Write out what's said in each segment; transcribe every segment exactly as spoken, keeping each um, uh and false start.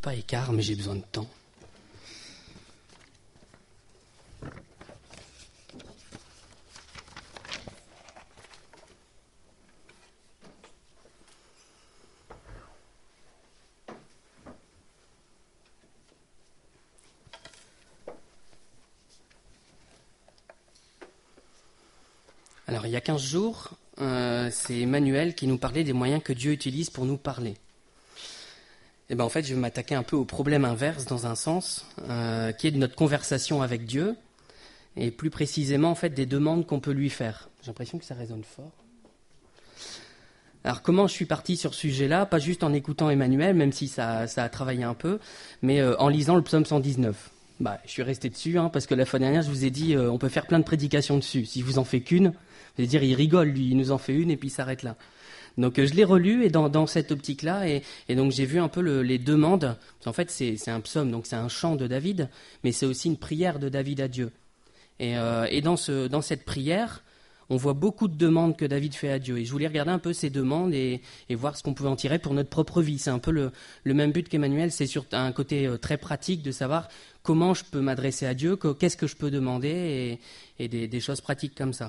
pas écart, mais j'ai besoin de temps. Alors, il y a quinze jours, euh, c'est Emmanuel qui nous parlait des moyens que Dieu utilise pour nous parler. Et ben en fait, je vais m'attaquer un peu au problème inverse dans un sens, euh, qui est de notre conversation avec Dieu, et plus précisément en fait des demandes qu'on peut lui faire. J'ai l'impression que ça résonne fort. Alors comment je suis parti sur ce sujet-là? Pas juste en écoutant Emmanuel, même si ça, ça a travaillé un peu, mais euh, en lisant le psaume cent dix-neuf. Bah, je suis resté dessus, hein, parce que la fois dernière, je vous ai dit, euh, on peut faire plein de prédications dessus. Si je vous en fais qu'une, vous allez dire, il rigole, lui, il nous en fait une et puis il s'arrête là. Donc euh, je l'ai relu et dans, dans cette optique-là, et, et donc j'ai vu un peu le, les demandes. En fait, c'est, c'est un psaume, donc c'est un chant de David, mais c'est aussi une prière de David à Dieu. Et, euh, et dans, ce, dans cette prière, on voit beaucoup de demandes que David fait à Dieu. Et je voulais regarder un peu ces demandes et, et voir ce qu'on pouvait en tirer pour notre propre vie. C'est un peu le, le même but qu'Emmanuel, c'est sur un côté euh, très pratique de savoir comment je peux m'adresser à Dieu, qu'est-ce que je peux demander, et, et des, des choses pratiques comme ça.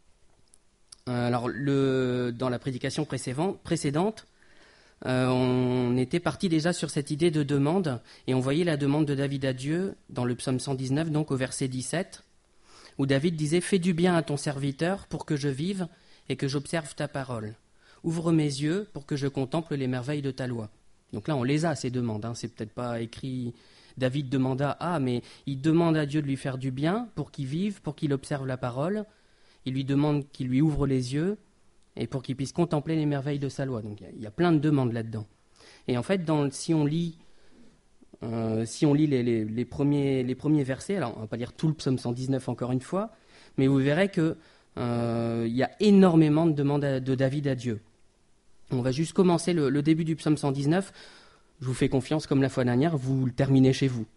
Euh, alors, le, dans la prédication précédente, euh, on était parti déjà sur cette idée de demande, et on voyait la demande de David à Dieu dans le psaume cent dix-neuf, donc au verset dix-sept, où David disait « Fais du bien à ton serviteur pour que je vive et que j'observe ta parole. Ouvre mes yeux pour que je contemple les merveilles de ta loi. » Donc là, on les a, ces demandes. Hein. C'est peut-être pas écrit « David demanda ah », mais il demande à Dieu de lui faire du bien pour qu'il vive, pour qu'il observe la parole. Il lui demande qu'il lui ouvre les yeux et pour qu'il puisse contempler les merveilles de sa loi. Donc il y, y a plein de demandes là-dedans. Et en fait, dans, si on lit... Euh, si on lit les, les, les, premiers, les premiers versets, alors on ne va pas lire tout le psaume cent dix-neuf encore une fois, mais vous verrez qu'il euh, y a énormément de demandes à, de David à Dieu. On va juste commencer le, le début du psaume cent dix-neuf. Je vous fais confiance, comme la fois dernière, vous le terminez chez vous.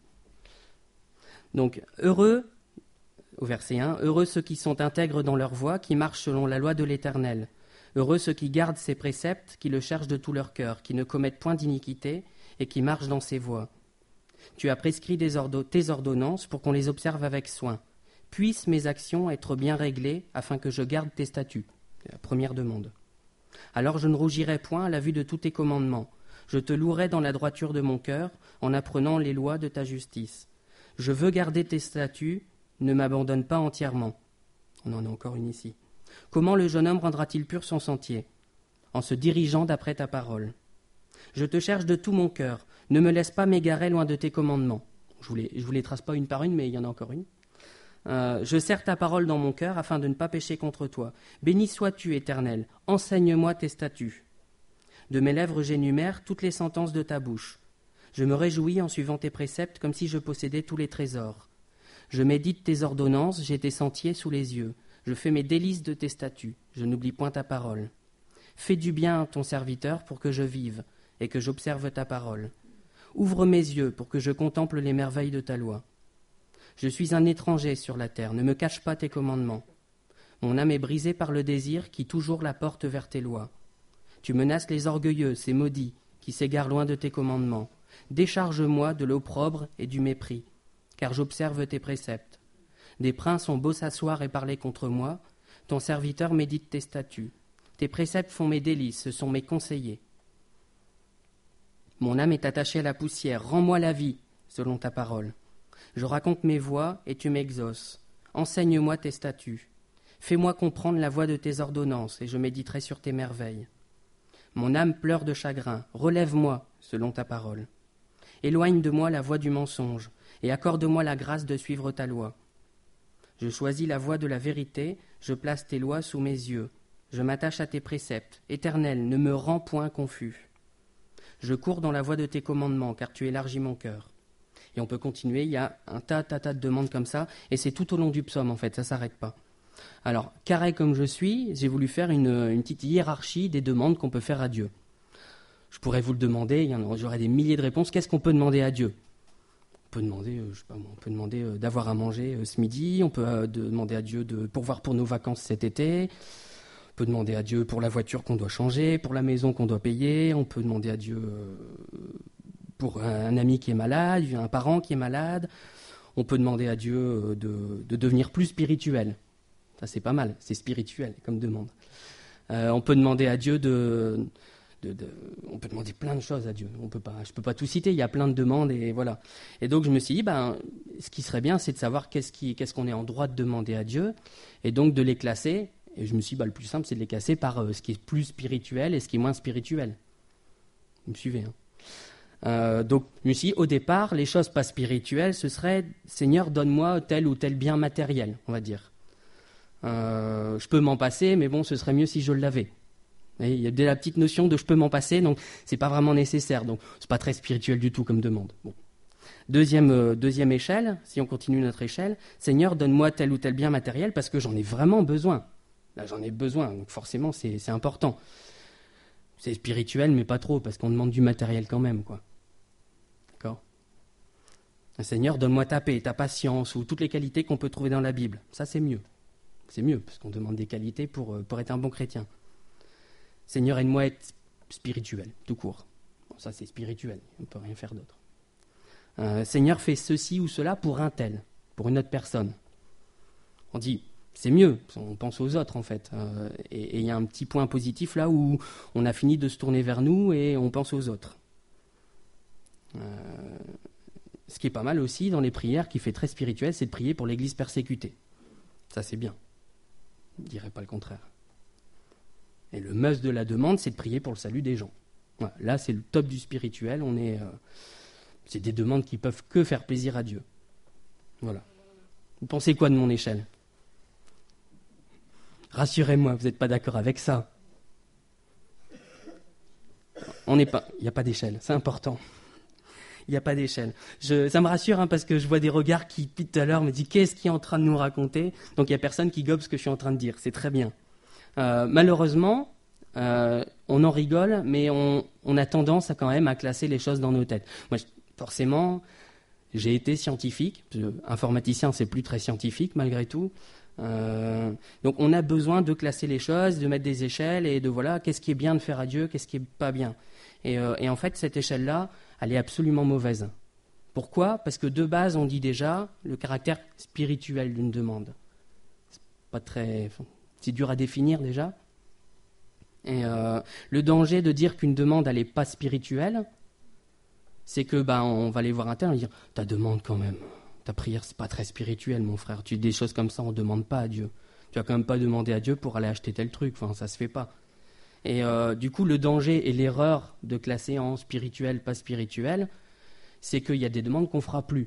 Donc, heureux, au verset un, heureux ceux qui sont intègres dans leur voie, qui marchent selon la loi de l'Éternel. Heureux ceux qui gardent ses préceptes, qui le cherchent de tout leur cœur, qui ne commettent point d'iniquité et qui marchent dans ses voies. Tu as prescrit des ordo- tes ordonnances pour qu'on les observe avec soin. Puissent mes actions être bien réglées afin que je garde tes statuts. C'est la première demande. Alors je ne rougirai point à la vue de tous tes commandements. Je te louerai dans la droiture de mon cœur en apprenant les lois de ta justice. Je veux garder tes statuts, ne m'abandonne pas entièrement. On en a encore une ici. Comment le jeune homme rendra-t-il pur son sentier? En se dirigeant d'après ta parole. Je te cherche de tout mon cœur. Ne me laisse pas m'égarer loin de tes commandements. Je ne vous, vous les trace pas une par une, mais il y en a encore une. Euh, je serre ta parole dans mon cœur afin de ne pas pécher contre toi. Béni sois-tu, Éternel. Enseigne-moi tes statuts. De mes lèvres j'énumère toutes les sentences de ta bouche. Je me réjouis en suivant tes préceptes comme si je possédais tous les trésors. Je médite tes ordonnances, j'ai tes sentiers sous les yeux. Je fais mes délices de tes statuts. Je n'oublie point ta parole. Fais du bien à ton serviteur pour que je vive et que j'observe ta parole. Ouvre mes yeux pour que je contemple les merveilles de ta loi. Je suis un étranger sur la terre, ne me cache pas tes commandements. Mon âme est brisée par le désir qui toujours la porte vers tes lois. Tu menaces les orgueilleux, ces maudits, qui s'égarent loin de tes commandements. Décharge-moi de l'opprobre et du mépris, car j'observe tes préceptes. Des princes ont beau s'asseoir et parler contre moi, ton serviteur médite tes statuts. Tes préceptes font mes délices, ce sont mes conseillers. Mon âme est attachée à la poussière, rends-moi la vie, selon ta parole. Je raconte mes voies et tu m'exauces. Enseigne-moi tes statuts. Fais-moi comprendre la voie de tes ordonnances et je méditerai sur tes merveilles. Mon âme pleure de chagrin, relève-moi, selon ta parole. Éloigne de moi la voie du mensonge et accorde-moi la grâce de suivre ta loi. Je choisis la voie de la vérité, je place tes lois sous mes yeux. Je m'attache à tes préceptes. Éternel, ne me rends point confus. Je cours dans la voie de tes commandements, car tu élargis mon cœur. Et on peut continuer, il y a un tas, tas, tas de demandes comme ça, et c'est tout au long du psaume, en fait, ça ne s'arrête pas. Alors, carré comme je suis, j'ai voulu faire une, une petite hiérarchie des demandes qu'on peut faire à Dieu. Je pourrais vous le demander, il y en a, j'aurais des milliers de réponses. Qu'est-ce qu'on peut demander à Dieu? On peut demander, euh, je sais pas, on peut demander euh, d'avoir à manger euh, ce midi, on peut euh, de, demander à Dieu de pourvoir pour nos vacances cet été, on peut demander à Dieu pour la voiture qu'on doit changer, pour la maison qu'on doit payer, on peut demander à Dieu... Euh, pour un ami qui est malade, un parent qui est malade. On peut demander à Dieu de, de devenir plus spirituel. Ça, c'est pas mal, c'est spirituel comme demande. Euh, on peut demander à Dieu de, de, de... On peut demander plein de choses à Dieu. On peut pas, je ne peux pas tout citer, il y a plein de demandes et voilà. Et donc, je me suis dit, ben, ce qui serait bien, c'est de savoir qu'est-ce, qui, qu'est-ce qu'on est en droit de demander à Dieu et donc de les classer. Et je me suis dit, ben, le plus simple, c'est de les classer par euh, ce qui est plus spirituel et ce qui est moins spirituel. Vous me suivez, hein? Euh, donc, je me suis dit, au départ, les choses pas spirituelles, ce serait « Seigneur, donne-moi tel ou tel bien matériel », on va dire. Euh, je peux m'en passer, mais bon, ce serait mieux si je l'avais. Et il y a dès la petite notion de « je peux m'en passer », donc c'est pas vraiment nécessaire. Donc, c'est pas très spirituel du tout comme demande. Bon. Deuxième, euh, deuxième échelle, si on continue notre échelle, « Seigneur, donne-moi tel ou tel bien matériel parce que j'en ai vraiment besoin. » Là, j'en ai besoin, donc forcément, c'est, c'est important. C'est spirituel, mais pas trop, parce qu'on demande du matériel quand même, quoi. D'accord ? Seigneur, donne-moi ta paix, ta patience, ou toutes les qualités qu'on peut trouver dans la Bible. Ça, c'est mieux. C'est mieux, parce qu'on demande des qualités pour, pour être un bon chrétien. Seigneur, aide-moi à être spirituel, tout court. Bon, ça, c'est spirituel, on ne peut rien faire d'autre. Euh, Seigneur, fais ceci ou cela pour un tel, pour une autre personne. On dit, c'est mieux, on pense aux autres, en fait. Euh, et il y a un petit point positif là où on a fini de se tourner vers nous et on pense aux autres. Euh, ce qui est pas mal aussi dans les prières, qui fait très spirituel, c'est de prier pour l'Église persécutée. Ça, c'est bien. Je ne dirais pas le contraire. Et le must de la demande, c'est de prier pour le salut des gens. Voilà, là, c'est le top du spirituel. On est, euh, c'est des demandes qui peuvent que faire plaisir à Dieu. Voilà. Vous pensez quoi de mon échelle ? Rassurez-moi, vous n'êtes pas d'accord avec ça. On n'est pas, il n'y a pas d'échelle, c'est important. Il n'y a pas d'échelle. Je, ça me rassure hein, parce que je vois des regards qui, depuis tout à l'heure, me disent qu'est-ce qu'il est en train de nous raconter. Donc il n'y a personne qui gobe ce que je suis en train de dire. C'est très bien. Euh, malheureusement, euh, on en rigole, mais on, on a tendance à quand même à classer les choses dans nos têtes. Moi, je, forcément, j'ai été scientifique. Informaticien, c'est plus très scientifique malgré tout. Euh, donc on a besoin de classer les choses, de mettre des échelles et de voilà, qu'est-ce qui est bien de faire à Dieu, qu'est-ce qui est pas bien. Et, euh, et en fait, cette échelle-là, elle est absolument mauvaise. Pourquoi ? Parce que de base, on dit déjà le caractère spirituel d'une demande. C'est pas très, c'est dur à définir déjà. Et euh, le danger de dire qu'une demande elle est pas spirituelle, c'est que ben on va aller voir un tel et dire ta demande quand même. Ta prière, c'est pas très spirituel, mon frère. Tu dis des choses comme ça, on ne demande pas à Dieu. Tu vas quand même pas demander à Dieu pour aller acheter tel truc. Enfin, ça se fait pas. Et euh, du coup, le danger et l'erreur de classer en spirituel, pas spirituel, c'est qu'il y a des demandes qu'on fera plus.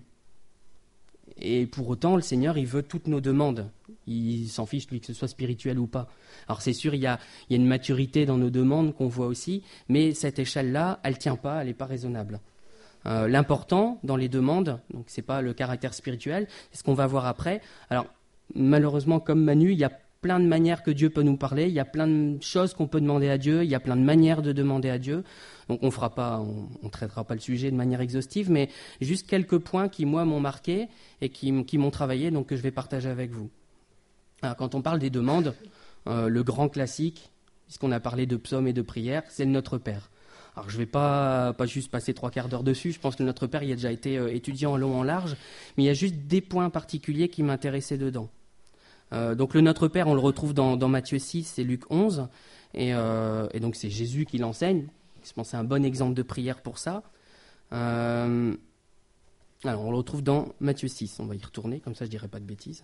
Et pour autant, le Seigneur, il veut toutes nos demandes. Il s'en fiche, lui, que ce soit spirituel ou pas. Alors c'est sûr, il y a, il y a une maturité dans nos demandes qu'on voit aussi, mais cette échelle-là, elle tient pas, elle n'est pas raisonnable. Euh, l'important dans les demandes, donc c'est pas le caractère spirituel, c'est ce qu'on va voir après. Alors malheureusement, comme Manu, il y a plein de manières que Dieu peut nous parler, il y a plein de choses qu'on peut demander à Dieu, il y a plein de manières de demander à Dieu. Donc on fera pas, on, on traitera pas le sujet de manière exhaustive, mais juste quelques points qui moi m'ont marqué et qui, qui m'ont travaillé, donc que je vais partager avec vous. Alors, quand on parle des demandes, euh, le grand classique, puisqu'on a parlé de psaumes et de prières, c'est le Notre Père. Alors je ne vais pas, pas juste passer trois quarts d'heure dessus, je pense que le Notre Père il a déjà été euh, étudié en long en large, mais il y a juste des points particuliers qui m'intéressaient dedans. Euh, donc le Notre Père, on le retrouve dans, dans Matthieu six et Luc onze, et, euh, et donc c'est Jésus qui l'enseigne. Je pense que c'est un bon exemple de prière pour ça. Euh, alors on le retrouve dans Matthieu six, on va y retourner, comme ça je ne dirai pas de bêtises.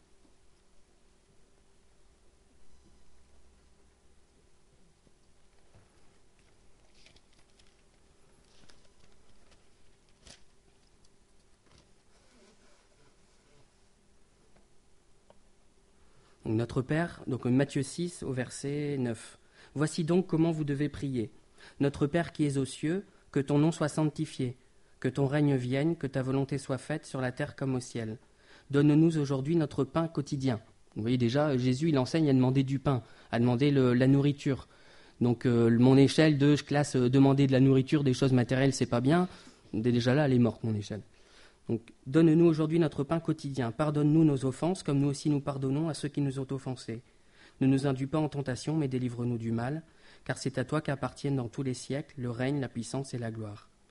Donc, Notre Père, donc Matthieu six au verset neuf. « Voici donc comment vous devez prier. Notre Père qui es aux cieux, que ton nom soit sanctifié, que ton règne vienne, que ta volonté soit faite sur la terre comme au ciel. Donne-nous aujourd'hui notre pain quotidien. » Vous voyez déjà, Jésus il enseigne à demander du pain, à demander le, la nourriture. Donc euh, mon échelle de je classe euh, demander de la nourriture, des choses matérielles, c'est pas bien. Déjà là, elle est morte, mon échelle. Donc, donne-nous aujourd'hui notre pain quotidien. Pardonne-nous nos offenses, comme nous aussi nous pardonnons à ceux qui nous ont offensés. Ne nous induis pas en tentation, mais délivre-nous du mal, car c'est à toi qu'appartiennent dans tous les siècles le règne, la puissance et la gloire.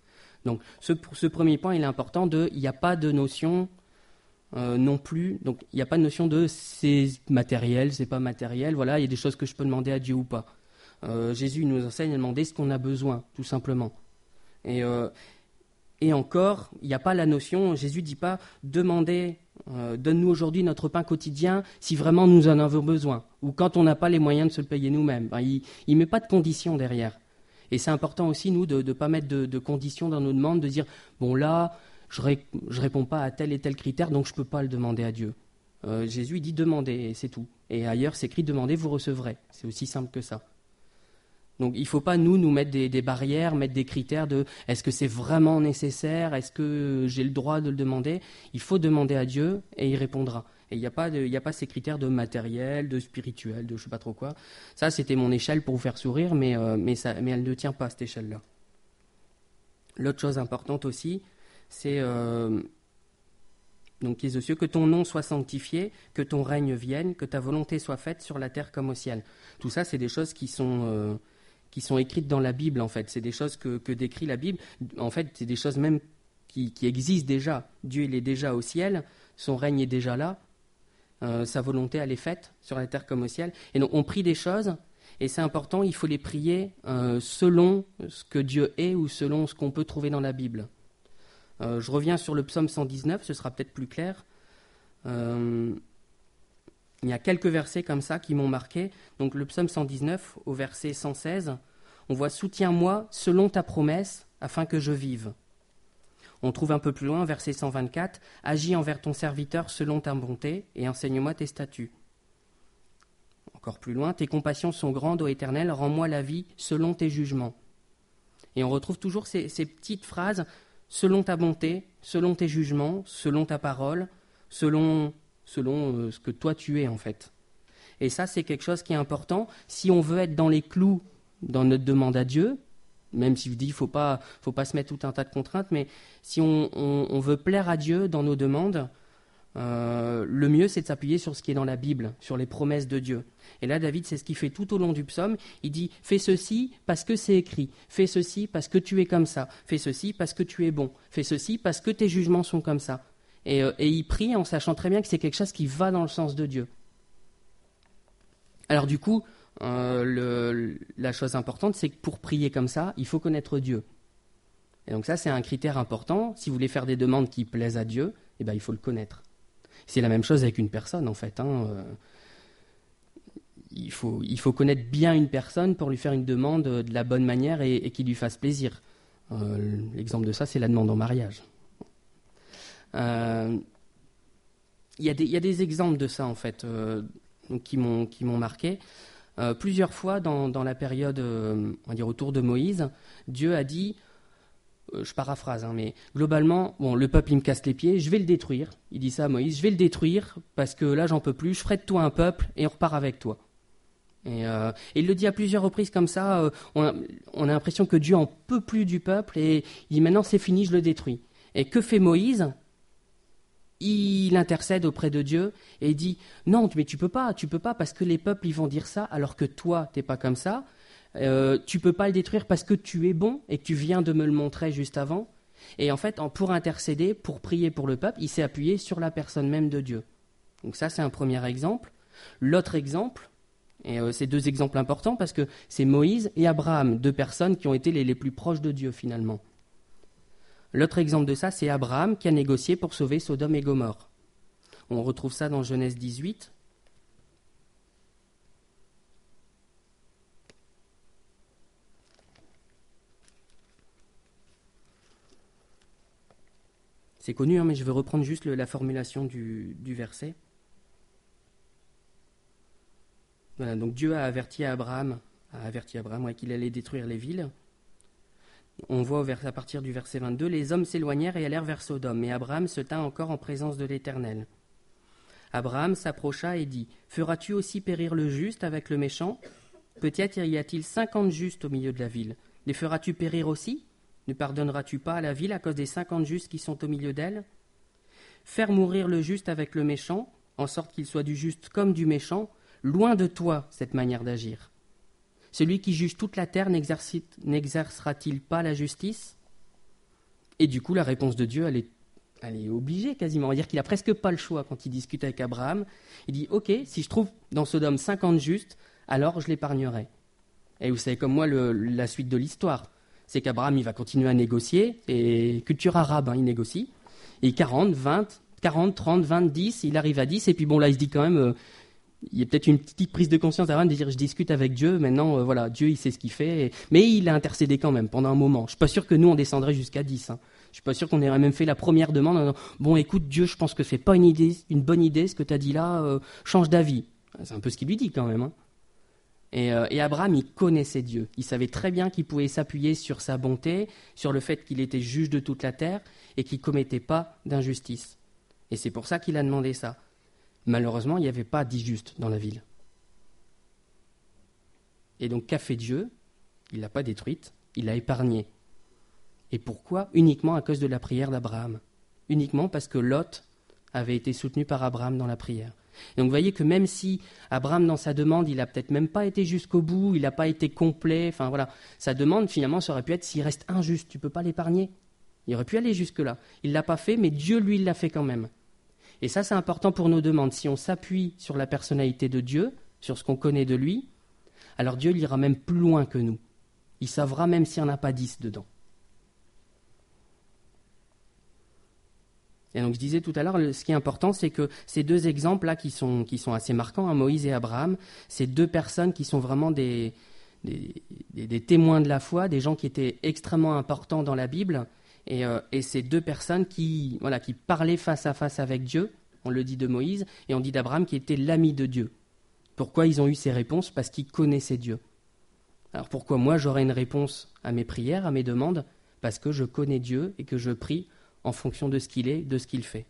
Donc ce, ce premier point, il est important, de, il n'y a pas de notion euh, non plus, donc il n'y a pas de notion de c'est matériel, c'est pas matériel, voilà, il y a des choses que je peux demander à Dieu ou pas. Euh, Jésus nous enseigne à demander ce qu'on a besoin, tout simplement. Et, euh, et encore, il n'y a pas la notion, Jésus ne dit pas « demandez, euh, donne-nous aujourd'hui notre pain quotidien si vraiment nous en avons besoin » ou quand on n'a pas les moyens de se le payer nous-mêmes. Enfin, il ne met pas de conditions derrière. Et c'est important aussi, nous, de ne pas mettre de, de conditions dans nos demandes, de dire « bon là, je ne ré, réponds pas à tel et tel critère, donc je ne peux pas le demander à Dieu. Euh, » Jésus, il dit « demandez » et c'est tout. Et ailleurs, c'est écrit « demandez, vous recevrez ». C'est aussi simple que ça. Donc il ne faut pas, nous, nous mettre des, des barrières, mettre des critères de « est-ce que c'est vraiment nécessaire ? Est-ce que j'ai le droit de le demander ?» Il faut demander à Dieu et il répondra. Et il n'y a pas de, il n'y a pas ces critères de matériel, de spirituel, de je ne sais pas trop quoi. Ça, c'était mon échelle pour vous faire sourire, mais, euh, mais, ça, mais elle ne tient pas, cette échelle-là. L'autre chose importante aussi, c'est euh, donc qui est aux cieux, que ton nom soit sanctifié, que ton règne vienne, que ta volonté soit faite sur la terre comme au ciel. Tout ça, c'est des choses qui sont... Euh, qui sont écrites dans la Bible, en fait. C'est des choses que, que décrit la Bible. En fait, c'est des choses même qui, qui existent déjà. Dieu, il est déjà au ciel, son règne est déjà là, euh, sa volonté, elle est faite sur la terre comme au ciel. Et donc, on prie des choses, et c'est important, il faut les prier euh, selon ce que Dieu est ou selon ce qu'on peut trouver dans la Bible. Euh, je reviens sur le psaume cent dix-neuf, ce sera peut-être plus clair. Euh, Il y a quelques versets comme ça qui m'ont marqué. Donc le psaume cent dix-neuf, au verset cent seize, on voit « Soutiens-moi selon ta promesse, afin que je vive ». On trouve un peu plus loin, verset cent vingt-quatre, « Agis envers ton serviteur selon ta bonté, et enseigne-moi tes statuts ». Encore plus loin, « Tes compassions sont grandes, ô Éternel, rends-moi la vie selon tes jugements ». Et on retrouve toujours ces, ces petites phrases « selon ta bonté, selon tes jugements, selon ta parole, selon... » selon euh, ce que toi tu es en fait. Et ça, c'est quelque chose qui est important. Si on veut être dans les clous dans notre demande à Dieu, même si je dis qu'il ne faut pas, faut pas se mettre tout un tas de contraintes, mais si on, on, on veut plaire à Dieu dans nos demandes, euh, le mieux c'est de s'appuyer sur ce qui est dans la Bible, sur les promesses de Dieu. Et là, David, c'est ce qu'il fait tout au long du psaume. Il dit « Fais ceci parce que c'est écrit, fais ceci parce que tu es comme ça, fais ceci parce que tu es bon, fais ceci parce que tes jugements sont comme ça. » Et, euh, et il prie en sachant très bien que c'est quelque chose qui va dans le sens de Dieu. Alors du coup, euh, le, la chose importante, c'est que pour prier comme ça, il faut connaître Dieu. Et donc ça, c'est un critère important. Si vous voulez faire des demandes qui plaisent à Dieu, eh ben, il faut le connaître. C'est la même chose avec une personne, en fait. Hein. Euh, il faut, il faut connaître bien une personne pour lui faire une demande de la bonne manière et, et qui lui fasse plaisir. Euh, l'exemple de ça, c'est la demande en mariage. Il euh, y, y a des exemples de ça, en fait, euh, qui, m'ont, qui m'ont marqué. Euh, plusieurs fois, dans, dans la période, euh, on va dire autour de Moïse, Dieu a dit, euh, je paraphrase, hein, mais globalement, bon, le peuple, il me casse les pieds, je vais le détruire. Il dit ça à Moïse, je vais le détruire, parce que là, j'en peux plus, je ferai de toi un peuple, et on repart avec toi. Et, euh, et il le dit à plusieurs reprises comme ça, euh, on, a, on a l'impression que Dieu en peut plus du peuple, et il dit, maintenant, c'est fini, je le détruis. Et que fait Moïse ? Il intercède auprès de Dieu et il dit « Non, mais tu peux pas, tu peux pas parce que les peuples ils vont dire ça alors que toi, t'es pas comme ça. Euh, tu peux pas le détruire parce que tu es bon et que tu viens de me le montrer juste avant. » Et en fait, pour intercéder, pour prier pour le peuple, il s'est appuyé sur la personne même de Dieu. Donc ça, c'est un premier exemple. L'autre exemple, et euh, c'est deux exemples importants parce que c'est Moïse et Abraham, deux personnes qui ont été les, les plus proches de Dieu finalement. L'autre exemple de ça, c'est Abraham qui a négocié pour sauver Sodome et Gomorrhe. On retrouve ça dans Genèse dix-huit. C'est connu, hein, mais je vais reprendre juste le, la formulation du, du verset. Voilà, donc Dieu a averti Abraham, a averti Abraham ouais, qu'il allait détruire les villes. On voit à partir du verset vingt-deux, « Les hommes s'éloignèrent et allèrent vers Sodome, et Abraham se tint encore en présence de l'Éternel. Abraham s'approcha et dit, « Feras-tu aussi périr le juste avec le méchant ? Peut-être y a-t-il cinquante justes au milieu de la ville. Les feras-tu périr aussi ? Ne pardonneras-tu pas à la ville à cause des cinquante justes qui sont au milieu d'elle ? Faire mourir le juste avec le méchant, en sorte qu'il soit du juste comme du méchant, loin de toi cette manière d'agir. Celui qui juge toute la terre n'exercera-t-il pas la justice ? Et du coup, la réponse de Dieu, elle est, elle est obligée quasiment. On va dire qu'il n'a presque pas le choix quand il discute avec Abraham. Il dit, ok, si je trouve dans Sodome cinquante justes, alors je l'épargnerai. Et vous savez comme moi le, la suite de l'histoire. C'est qu'Abraham, il va continuer à négocier, et culture arabe, hein, il négocie. Et quarante, vingt, quarante, trente, vingt, dix, il arrive à dix, et puis bon, là, il se dit quand même, euh, il y a peut-être une petite prise de conscience d'Abraham de dire, je discute avec Dieu, maintenant, euh, voilà, Dieu, il sait ce qu'il fait. Et... Mais il a intercédé quand même, pendant un moment. Je ne suis pas sûr que nous, on descendrait jusqu'à dix. Hein. Je ne suis pas sûr qu'on aurait même fait la première demande, en disant, bon, écoute, Dieu, je pense que ce n'est pas une, idée, une bonne idée, ce que tu as dit là, euh, change d'avis. C'est un peu ce qu'il lui dit quand même, hein. Et, euh, et Abraham, il connaissait Dieu. Il savait très bien qu'il pouvait s'appuyer sur sa bonté, sur le fait qu'il était juge de toute la terre et qu'il ne commettait pas d'injustice. Et c'est pour ça qu'il a demandé ça. Malheureusement, il n'y avait pas dix justes dans la ville. Et donc, qu'a fait Dieu ? Il ne l'a pas détruite, il l'a épargnée. Et pourquoi ? Uniquement à cause de la prière d'Abraham. Uniquement parce que Lot avait été soutenu par Abraham dans la prière. Donc vous voyez que même si Abraham dans sa demande, il n'a peut-être même pas été jusqu'au bout, il n'a pas été complet, enfin voilà, sa demande finalement ça aurait pu être s'il reste injuste, tu ne peux pas l'épargner. Il aurait pu aller jusque-là. Il ne l'a pas fait, mais Dieu lui il l'a fait quand même. Et ça c'est important pour nos demandes. Si on s'appuie sur la personnalité de Dieu, sur ce qu'on connaît de lui, alors Dieu il ira même plus loin que nous. Il saura même s'il n'y en a pas dix dedans. Et donc je disais tout à l'heure, ce qui est important, c'est que ces deux exemples-là qui sont, qui sont assez marquants, hein, Moïse et Abraham, c'est deux personnes qui sont vraiment des, des, des, des témoins de la foi, des gens qui étaient extrêmement importants dans la Bible, et, euh, et ces deux personnes qui, voilà, qui parlaient face à face avec Dieu, on le dit de Moïse, et on dit d'Abraham qui était l'ami de Dieu. Pourquoi ils ont eu ces réponses ? Parce qu'ils connaissaient Dieu. Alors pourquoi moi j'aurais une réponse à mes prières, à mes demandes ? Parce que je connais Dieu et que je prie en fonction de ce qu'il est, de ce qu'il fait.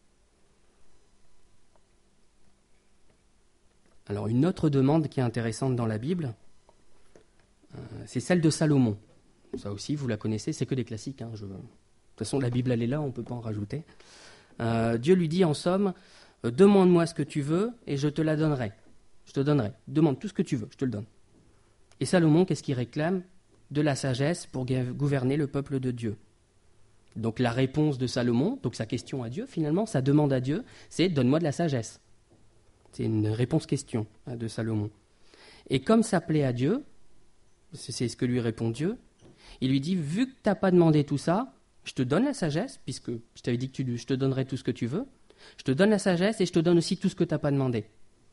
Alors une autre demande qui est intéressante dans la Bible, euh, c'est celle de Salomon. Ça aussi, vous la connaissez, c'est que des classiques. Hein, je... De toute façon, la Bible, elle est là, on ne peut pas en rajouter. Euh, Dieu lui dit en somme, euh, demande-moi ce que tu veux et je te la donnerai. Je te donnerai. Demande tout ce que tu veux, je te le donne. Et Salomon, qu'est-ce qu'il réclame ? De la sagesse pour gouverner le peuple de Dieu. Donc la réponse de Salomon, donc sa question à Dieu finalement, sa demande à Dieu, c'est « donne-moi de la sagesse ». C'est une réponse-question hein, de Salomon. Et comme ça plaît à Dieu, c'est ce que lui répond Dieu, il lui dit « vu que tu n'as pas demandé tout ça, je te donne la sagesse, puisque je t'avais dit que tu, je te donnerai tout ce que tu veux, je te donne la sagesse et je te donne aussi tout ce que tu n'as pas demandé ».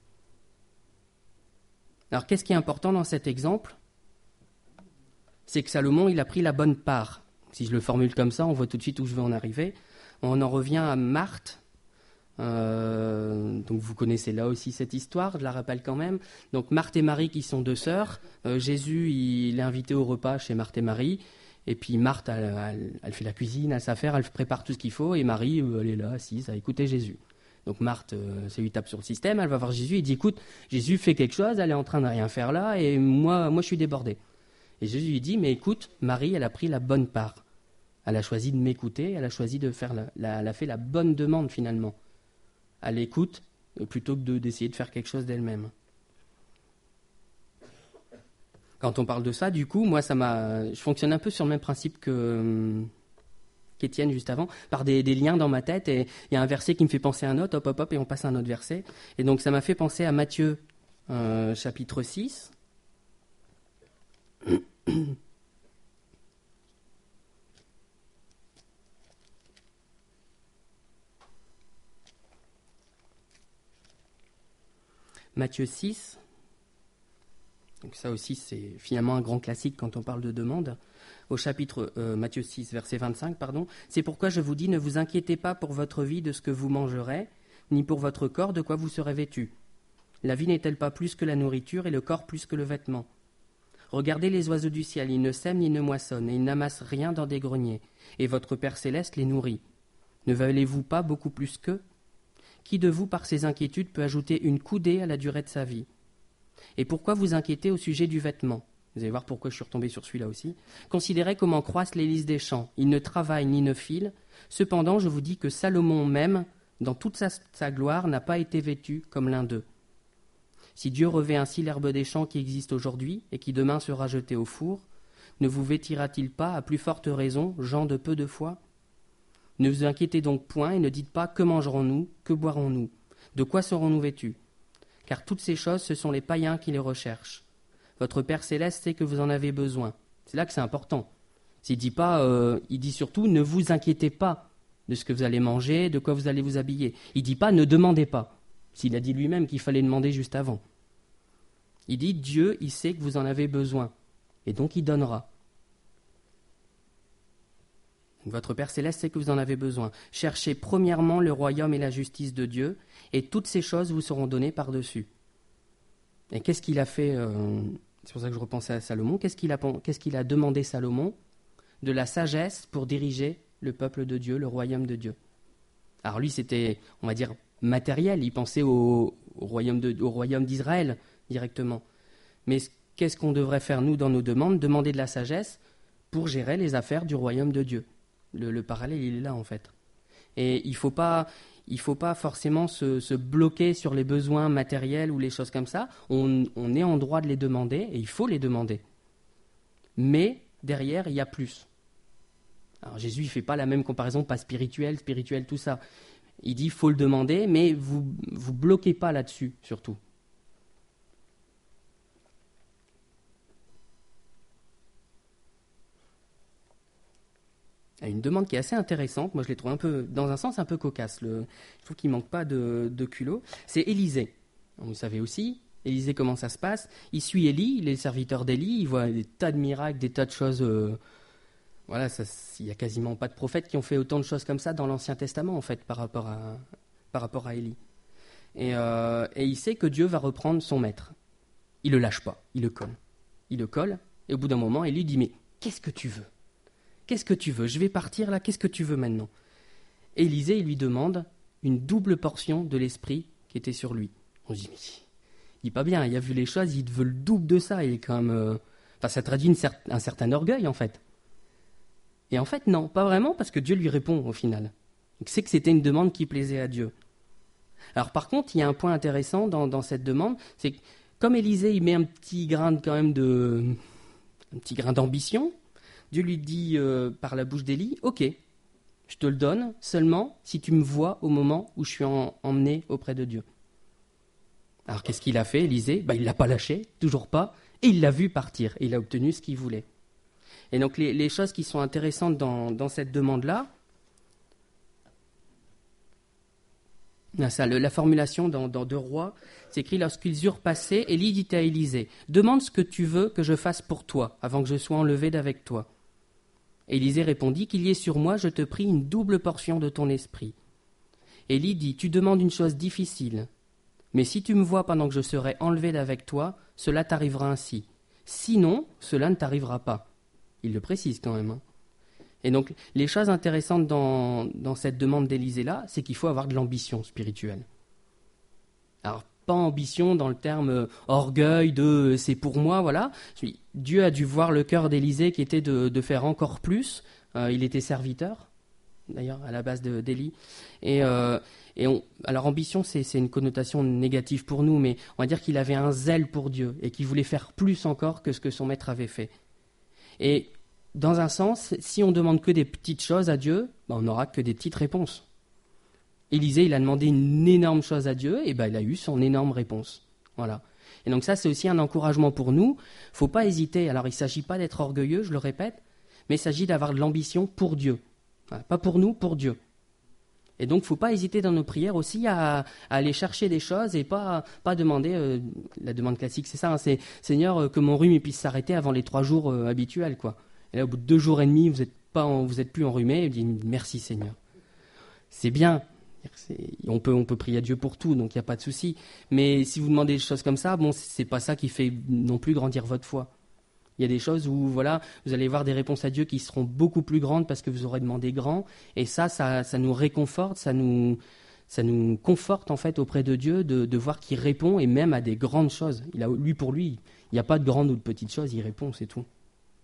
Alors qu'est-ce qui est important dans cet exemple ? C'est que Salomon, il a pris la bonne part. Si je le formule comme ça, on voit tout de suite où je vais en arriver. On en revient à Marthe. Euh, donc vous connaissez là aussi cette histoire, je la rappelle quand même. Donc Marthe et Marie qui sont deux sœurs. Euh, Jésus, il est invité au repas chez Marthe et Marie. Et puis Marthe, elle, elle, elle fait la cuisine, elle sait faire, elle prépare tout ce qu'il faut. Et Marie, elle est là, assise, à écouter Jésus. Donc Marthe, euh, ça lui tape sur le système, elle va voir Jésus et dit, écoute, Jésus fait quelque chose, elle est en train de rien faire là, et moi, moi je suis débordé. Et Jésus lui dit, mais écoute, Marie, elle a pris la bonne part. Elle a choisi de m'écouter, elle a choisi de faire la, la, elle a fait la bonne demande finalement. Elle écoute plutôt que de, d'essayer de faire quelque chose d'elle-même. Quand on parle de ça, du coup, moi, ça m'a, je fonctionne un peu sur le même principe que qu'Étienne juste avant, par des, des liens dans ma tête. Et il y a un verset qui me fait penser à un autre, hop, hop, hop, et on passe à un autre verset. Et donc, ça m'a fait penser à Matthieu, euh, chapitre six. Matthieu six, donc ça aussi c'est finalement un grand classique quand on parle de demande, au chapitre euh, Matthieu six, verset vingt-cinq, pardon, c'est pourquoi je vous dis, ne vous inquiétez pas pour votre vie de ce que vous mangerez, ni pour votre corps de quoi vous serez vêtu. La vie n'est-elle pas plus que la nourriture et le corps plus que le vêtement ? Regardez les oiseaux du ciel, ils ne sèment ni ne moissonnent, et ils n'amassent rien dans des greniers, et votre Père céleste les nourrit. Ne valez-vous pas beaucoup plus qu'eux ? Qui de vous, par ses inquiétudes, peut ajouter une coudée à la durée de sa vie ? Et pourquoi vous inquiétez au sujet du vêtement ? Vous allez voir pourquoi je suis retombé sur celui-là aussi. Considérez comment croissent les lys des champs. Ils ne travaillent ni ne filent. Cependant, je vous dis que Salomon même, dans toute sa, sa gloire, n'a pas été vêtu comme l'un d'eux. Si Dieu revêt ainsi l'herbe des champs qui existe aujourd'hui et qui demain sera jetée au four, ne vous vêtira-t-il pas à plus forte raison, gens de peu de foi ? Ne vous inquiétez donc point et ne dites pas que mangerons-nous, que boirons-nous, de quoi serons-nous vêtus ? Car toutes ces choses, ce sont les païens qui les recherchent. Votre Père Céleste sait que vous en avez besoin. C'est là que c'est important. Il dit pas, euh, il dit surtout, ne vous inquiétez pas de ce que vous allez manger, de quoi vous allez vous habiller. Il dit pas, ne demandez pas. S'il a dit lui-même qu'il fallait demander juste avant. Il dit, Dieu, il sait que vous en avez besoin. Et donc il donnera. Votre Père Céleste sait que vous en avez besoin. Cherchez premièrement le royaume et la justice de Dieu, et toutes ces choses vous seront données par-dessus. Et qu'est-ce qu'il a fait euh, c'est pour ça que je repensais à Salomon. Qu'est-ce qu'il a, qu'est-ce qu'il a demandé Salomon ? De la sagesse pour diriger le peuple de Dieu, le royaume de Dieu. Alors lui, c'était, on va dire, matériel. Il pensait au, au, royaume, de, au royaume d'Israël directement. Mais qu'est-ce qu'on devrait faire, nous, dans nos demandes ? Demander de la sagesse pour gérer les affaires du royaume de Dieu. Le, le parallèle, il est là, en fait. Et il ne faut pas, il faut pas forcément se, se bloquer sur les besoins matériels ou les choses comme ça. On, on est en droit de les demander, et il faut les demander. Mais derrière, il y a plus. Alors Jésus, il ne fait pas la même comparaison, pas spirituel, spirituel, tout ça. Il dit, il faut le demander, mais vous ne vous bloquez pas là-dessus, surtout. Une demande qui est assez intéressante, moi je l'ai trouve un peu, dans un sens un peu cocasse, le, je trouve qu'il ne manque pas de, de culot, c'est Élisée. Vous savez aussi, Élisée, comment ça se passe ? Il suit Élie, il est le serviteur d'Élie, il voit des tas de miracles, des tas de choses... Euh, voilà, il n'y a quasiment pas de prophètes qui ont fait autant de choses comme ça dans l'Ancien Testament, en fait, par rapport à, par rapport à Élie. Et, euh, et il sait que Dieu va reprendre son maître. Il ne le lâche pas, il le colle. Il le colle, et au bout d'un moment, Élie dit, mais qu'est-ce que tu veux ? Qu'est-ce que tu veux ? Je vais partir là, qu'est-ce que tu veux maintenant ? Élisée, il lui demande une double portion de l'esprit qui était sur lui. On se dit, mais il n'est pas bien, il a vu les choses, il veut le double de ça. Il est quand même, euh... enfin, ça traduit une cer- un certain orgueil, en fait. Et en fait, non, pas vraiment, parce que Dieu lui répond au final. Il sait que c'était une demande qui plaisait à Dieu. Alors par contre, il y a un point intéressant dans, dans cette demande, c'est que comme Élisée, il met un petit grain de, quand même de, un petit grain d'ambition, Dieu lui dit euh, par la bouche d'Élie, « Ok, je te le donne seulement si tu me vois au moment où je suis en, emmené auprès de Dieu. » Alors qu'est-ce qu'il a fait, Élisée ? Ben, il ne l'a pas lâché, toujours pas, et il l'a vu partir, et il a obtenu ce qu'il voulait. Et donc les, les choses qui sont intéressantes dans, dans cette demande-là, ça, le, la formulation dans, dans Deux Rois, c'est écrit « Lorsqu'ils eurent passé, Élie dit à Élisée, « Demande ce que tu veux que je fasse pour toi, avant que je sois enlevé d'avec toi. » Élisée répondit, « Qu'il y ait sur moi, je te prie, une double portion de ton esprit. » Élie dit, « Tu demandes une chose difficile, mais si tu me vois pendant que je serai enlevé d'avec toi, cela t'arrivera ainsi. Sinon, cela ne t'arrivera pas. » Il le précise quand même. Hein. Et donc, les choses intéressantes dans, dans cette demande d'Élisée-là, c'est qu'il faut avoir de l'ambition spirituelle. Alors, pas ambition dans le terme euh, orgueil de euh, « c'est pour moi », voilà. Dieu a dû voir le cœur d'Élisée qui était de, de faire encore plus. Euh, il était serviteur, d'ailleurs, à la base de, d'Élie. Et, euh, et on, alors, ambition, c'est, c'est une connotation négative pour nous, mais on va dire qu'il avait un zèle pour Dieu et qu'il voulait faire plus encore que ce que son maître avait fait. Et dans un sens, si on demande que des petites choses à Dieu, ben on n'aura que des petites réponses. Élisée, il a demandé une énorme chose à Dieu, et ben il a eu son énorme réponse. Voilà. Et donc ça, c'est aussi un encouragement pour nous. Il ne faut pas hésiter. Alors, il ne s'agit pas d'être orgueilleux, je le répète, mais il s'agit d'avoir de l'ambition pour Dieu. Voilà. Pas pour nous, pour Dieu. Et donc, il ne faut pas hésiter dans nos prières aussi à, à aller chercher des choses et pas, pas demander, euh, la demande classique, c'est ça, hein, c'est « Seigneur, euh, que mon rhume puisse s'arrêter avant les trois jours euh, habituels. » quoi. Et là, au bout de deux jours et demi, vous n'êtes pas, en, vous êtes plus enrhumé, et vous dites « Merci Seigneur. » C'est bien, c'est, on, peut, on peut prier à Dieu pour tout, donc il n'y a pas de souci. Mais si vous demandez des choses comme ça, bon, ce n'est pas ça qui fait non plus grandir votre foi. Il y a des choses où voilà, vous allez voir des réponses à Dieu qui seront beaucoup plus grandes parce que vous aurez demandé grand. Et ça, ça, ça nous réconforte, ça nous, ça nous conforte en fait auprès de Dieu de, de voir qu'il répond et même à des grandes choses. Il a, lui, pour lui, il n'y a pas de grandes ou de petites choses, il répond, c'est tout.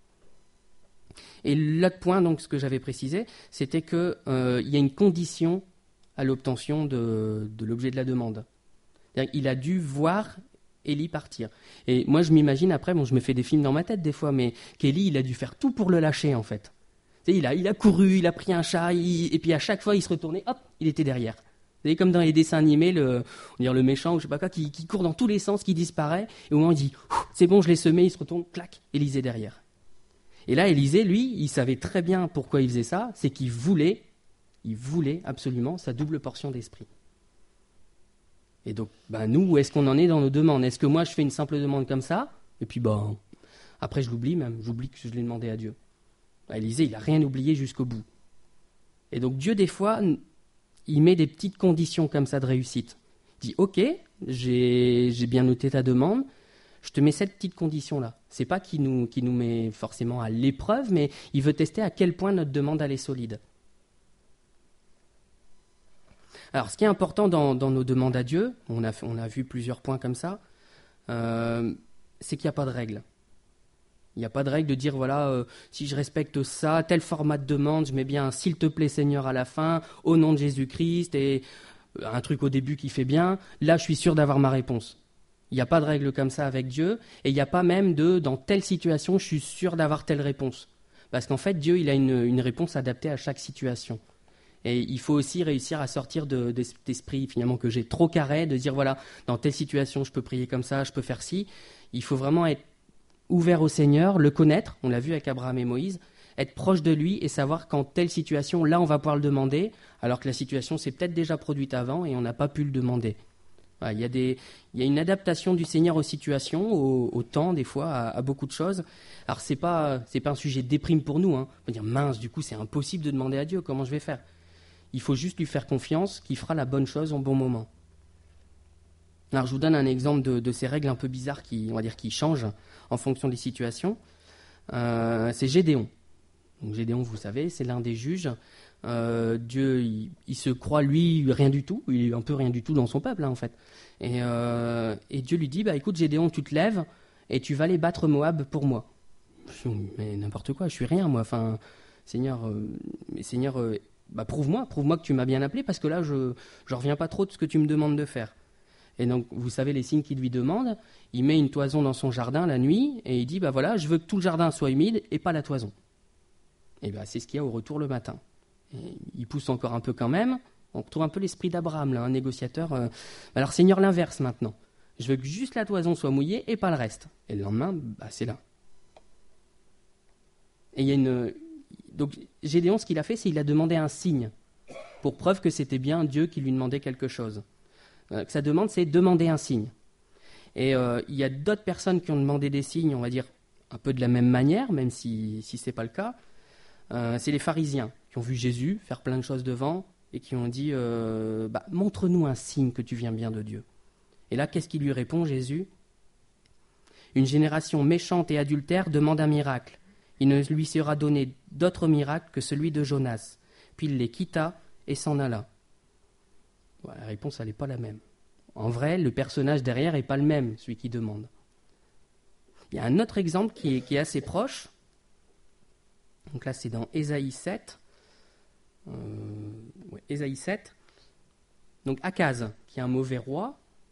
Et l'autre point, donc, ce que j'avais précisé, c'était qu'il euh, y a une condition à l'obtention de, de l'objet de la demande. C'est-à-dire, il a dû voir Élie partir. Et moi, je m'imagine après, bon, je me fais des films dans ma tête des fois, mais qu'Élie, il a dû faire tout pour le lâcher, en fait. Tu sais, il a, il a couru, il a pris un chat, il, et puis à chaque fois, il se retournait, hop, il était derrière. Vous savez, comme dans les dessins animés, le, on va dire le méchant, ou je sais pas quoi, qui, qui court dans tous les sens, qui disparaît, et au moment où il dit, c'est bon, je l'ai semé, il se retourne, clac, Élisée derrière. Et là, Élisée, lui, il savait très bien pourquoi il faisait ça, c'est qu'il voulait, il voulait absolument sa double portion d'esprit. Et donc, ben nous, où est-ce qu'on en est dans nos demandes ? Est-ce que moi, je fais une simple demande comme ça ? Et puis, ben, après, je l'oublie même. J'oublie que je l'ai demandé à Dieu. Ben, Élisée, il n'a rien oublié jusqu'au bout. Et donc, Dieu, des fois, il met des petites conditions comme ça de réussite. Il dit, ok, j'ai, j'ai bien noté ta demande, je te mets cette petite condition-là. C'est pas qu'il nous, qu'il nous met forcément à l'épreuve, mais il veut tester à quel point notre demande, elle est solide. Alors, ce qui est important dans, dans nos demandes à Dieu, on a, on a vu plusieurs points comme ça, euh, c'est qu'il n'y a pas de règle. Il n'y a pas de règle de dire, voilà, euh, si je respecte ça, tel format de demande, je mets bien un « s'il te plaît Seigneur » à la fin, au nom de Jésus-Christ, et un truc au début qui fait bien, là, je suis sûr d'avoir ma réponse. Il n'y a pas de règle comme ça avec Dieu, et il n'y a pas même de, dans telle situation, je suis sûr d'avoir telle réponse. Parce qu'en fait, Dieu, il a une, une réponse adaptée à chaque situation. Et il faut aussi réussir à sortir de, de cet esprit finalement que j'ai trop carré, de dire voilà, dans telle situation je peux prier comme ça, je peux faire ci. Il faut vraiment être ouvert au Seigneur, le connaître, on l'a vu avec Abraham et Moïse, être proche de lui et savoir qu'en telle situation, là on va pouvoir le demander, alors que la situation s'est peut-être déjà produite avant et on n'a pas pu le demander. Voilà, il y a des, il y a une adaptation du Seigneur aux situations, au, au temps des fois, à, à beaucoup de choses. Alors c'est pas, c'est pas un sujet de déprime pour nous, hein. On va dire mince, du coup c'est impossible de demander à Dieu, comment je vais faire ? Il faut juste lui faire confiance qu'il fera la bonne chose au bon moment. Alors je vous donne un exemple de, de ces règles un peu bizarres qui, on va dire, qui changent en fonction des situations. Euh, c'est Gédéon. Donc Gédéon, vous savez, c'est l'un des juges. Euh, Dieu, il, il se croit, lui, rien du tout. Il est un peu rien du tout dans son peuple, hein, en fait. Et, euh, et Dieu lui dit, bah, écoute Gédéon, tu te lèves et tu vas aller battre Moab pour moi. Je dis, mais n'importe quoi, je suis rien, moi. Enfin, Seigneur, euh, mais Seigneur... Euh, Bah, prouve-moi, prouve-moi que tu m'as bien appelé, parce que là, je ne reviens pas trop de ce que tu me demandes de faire. Et donc, vous savez les signes qu'il lui demande. Il met une toison dans son jardin la nuit, et il dit, bah voilà, je veux que tout le jardin soit humide, et pas la toison. Et bah, c'est ce qu'il y a au retour le matin. Et il pousse encore un peu quand même. On retrouve un peu l'esprit d'Abraham, là, un négociateur. Euh... Alors, Seigneur, l'inverse maintenant. Je veux que juste la toison soit mouillée, et pas le reste. Et le lendemain, bah, c'est là. Et il y a une... Donc Gédéon, ce qu'il a fait, c'est qu'il a demandé un signe, pour preuve que c'était bien Dieu qui lui demandait quelque chose. Euh, que sa demande, c'est demander un signe. Et euh, il y a d'autres personnes qui ont demandé des signes, on va dire, un peu de la même manière, même si, si ce n'est pas le cas. Euh, c'est les pharisiens qui ont vu Jésus faire plein de choses devant, et qui ont dit, euh, bah, montre-nous un signe que tu viens bien de Dieu. Et là, qu'est-ce qu'il lui répond, Jésus ? Une génération méchante et adultère demande un miracle. Il ne lui sera donné d'autre miracle que celui de Jonas. Puis il les quitta et s'en alla. Voilà, la réponse, elle n'est pas la même. En vrai, le personnage derrière n'est pas le même, celui qui demande. Il y a un autre exemple qui est, qui est assez proche. Donc là, c'est dans Ésaïe sept. Euh, ouais, Ésaïe sept. Donc Akaz, qui est un mauvais roi,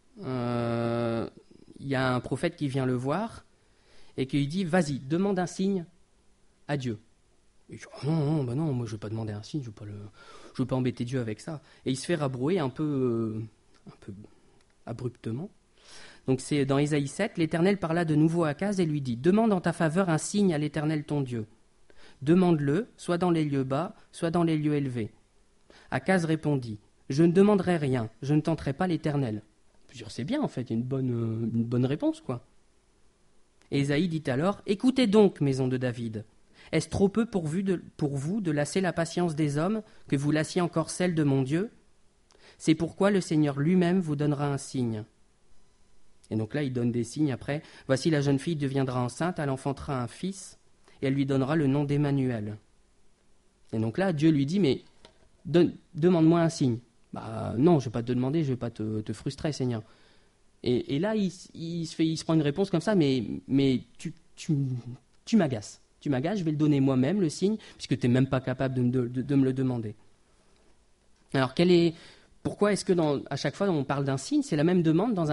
euh, il y a un prophète qui vient le voir et qui lui dit « Vas-y, demande un signe à Dieu. » Il dit oh non, non, bah non, moi je ne vais pas demander un signe, je ne veux, veux pas embêter Dieu avec ça. Et il se fait rabrouer un peu, euh, un peu abruptement. Donc c'est dans Ésaïe sept, l'Éternel parla de nouveau à Akaz et lui dit « Demande en ta faveur un signe à l'Éternel ton Dieu. Demande-le, soit dans les lieux bas, soit dans les lieux élevés. » Akaz répondit « Je ne demanderai rien, je ne tenterai pas l'Éternel. » C'est bien en fait, il y a une bonne, une bonne réponse quoi. Et Ésaïe dit alors « Écoutez donc, maison de David. Est-ce trop peu pour vous, de, pour vous de lasser la patience des hommes, que vous lassiez encore celle de mon Dieu ? C'est pourquoi le Seigneur lui-même vous donnera un signe. » Et donc là, il donne des signes après. « Voici la jeune fille deviendra enceinte, elle enfantera un fils, et elle lui donnera le nom d'Emmanuel. » Et donc là, Dieu lui dit « Mais donne, demande-moi un signe. » Bah non, je ne vais pas te demander, je ne vais pas te, te frustrer, Seigneur. Et, et là, il, il, se fait, il se prend une réponse comme ça, mais, mais tu, tu, tu m'agaces. Tu m'agaces, je vais le donner moi-même, le signe, puisque tu n'es même pas capable de me, de, de me le demander. Alors, quel est, pourquoi est-ce que dans, à chaque fois on parle d'un signe, c'est la même demande dans un sens ?